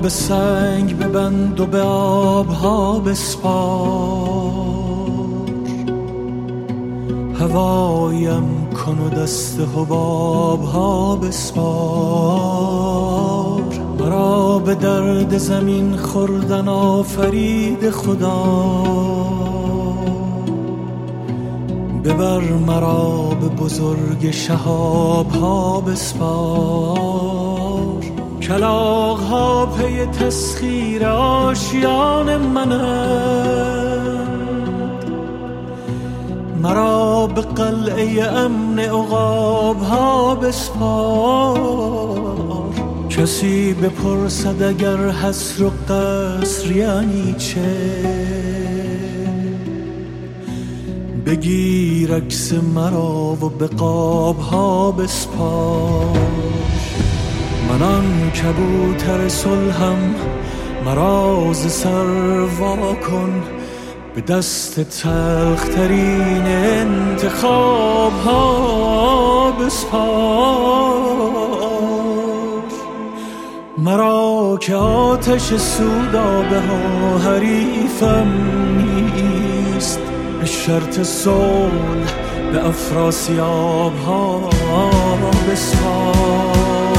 به سنگ ببند و به آبها بسپار، هوایم کن و دست حبابها بسپار. مرا به درد زمین خوردن آفرید خدا، ببر مرا به بزرگ شهابها بسپار. کلاغ‌ها پی تسخیر آشیان منند، مرا به قلعه امن عقاب‌ها بسپار. کسی بپرسد اگر حصر و قصر یعنی چه، بگیر عکس مرا و به قاب‌ها بسپار. من آن کبوتر صلحم، مرا ز سر وا کن، به دست تلخترین انتخاب‌ها بسپار. مرا که آتش سودابه ها حریفم نیست، به شرط صلح به افراسیاب‌ها بسپار.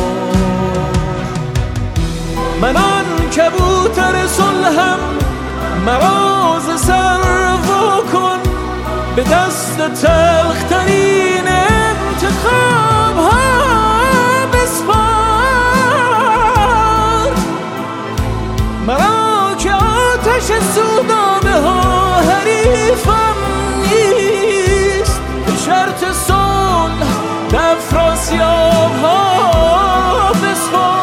من آن کبوتر صلحم، مرا ز سر وا کن، به دست تلخترین انتخاب‌ها بسپار. مرا که آتش سودابه ها حریفم نیست، به شرط صلح به افراسیاب‌ها بسپار.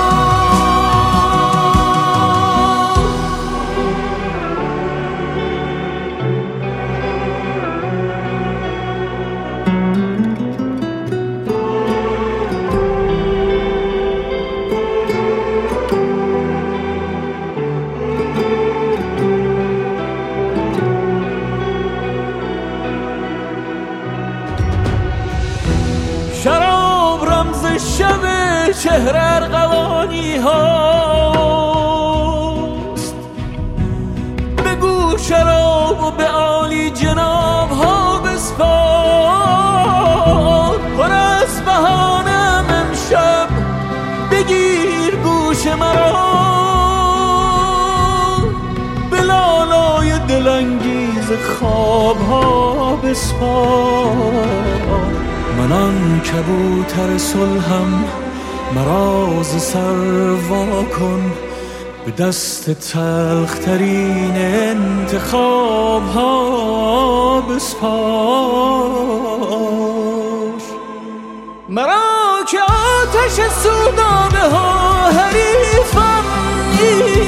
شراب رمز شب چهره ارغوانی هاست، بگو شراب و به عالی جناب ها بسپار. پر از بهانم امشب بگیر گوش مرا، به لالای دلانگیز خواب ها بسپار. من آن کبوتر صلحم، مرا ز سر وا کن، به دست تلخترین انتخاب‌ها بسپار. مرا که آتش سودابه ها حریفم نیست،